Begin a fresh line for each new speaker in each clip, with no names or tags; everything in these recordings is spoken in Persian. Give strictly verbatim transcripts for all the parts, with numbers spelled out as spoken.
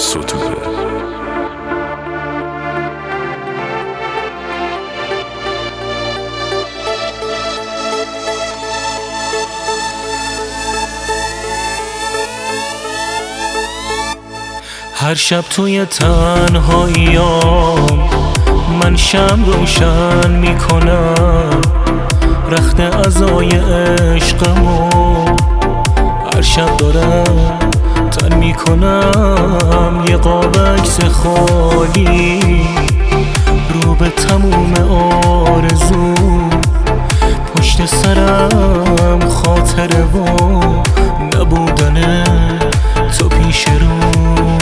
ستوده.
هر شب توی تنهاییام من شمع روشن میکنم، رخت عزای عشقمو هر شب دارم تن میکنم. یه قاب عکس خالی رو به تموم آرزو، پشت سرم خاطره و نبودن تو پیش رو.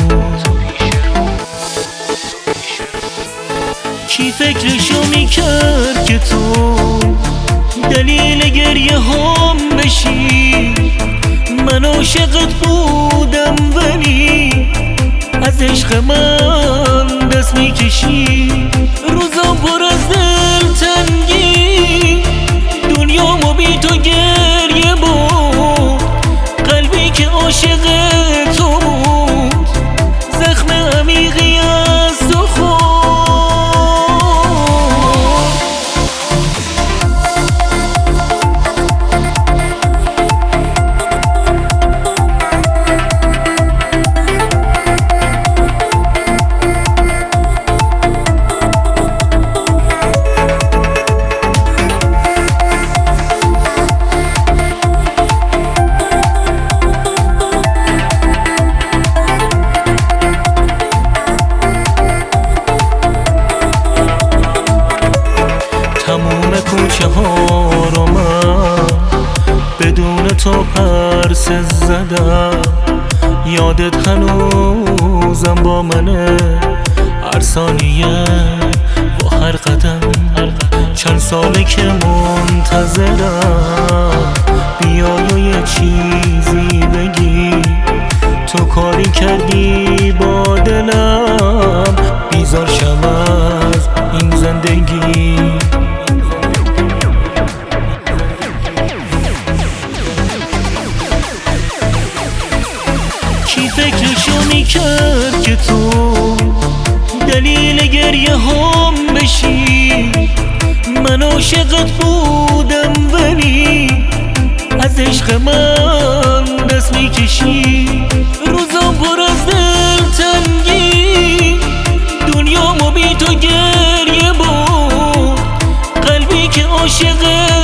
کی فکرشو میکرد که تو دلیل گریه هم بشی؟ من عاشقت بودم ولی از عشق من دست میکشی. روزام پر از دلتنگی، دنیامو بی تو گریه بود. قلبی که عاشق تو بود زخم عمیقی از تو خورد. تموم کوچه ها رو من بدون تو پرس زدم. یادت هنوزم با منه، هر ثانیه و هر قدم. چند ساله که منتظرم بیای و یه چیزی بگی. تو کاری کردی با دلم بیزار شم از این زندگی. کی فکرشو میکرد که تو دلیل گریه هم بشی؟ من عاشقت بودم ولی از عشق من دست میکشی. روزام پر از دلتنگی، دنیامو بی تو گریه بود. قلبی که عاشق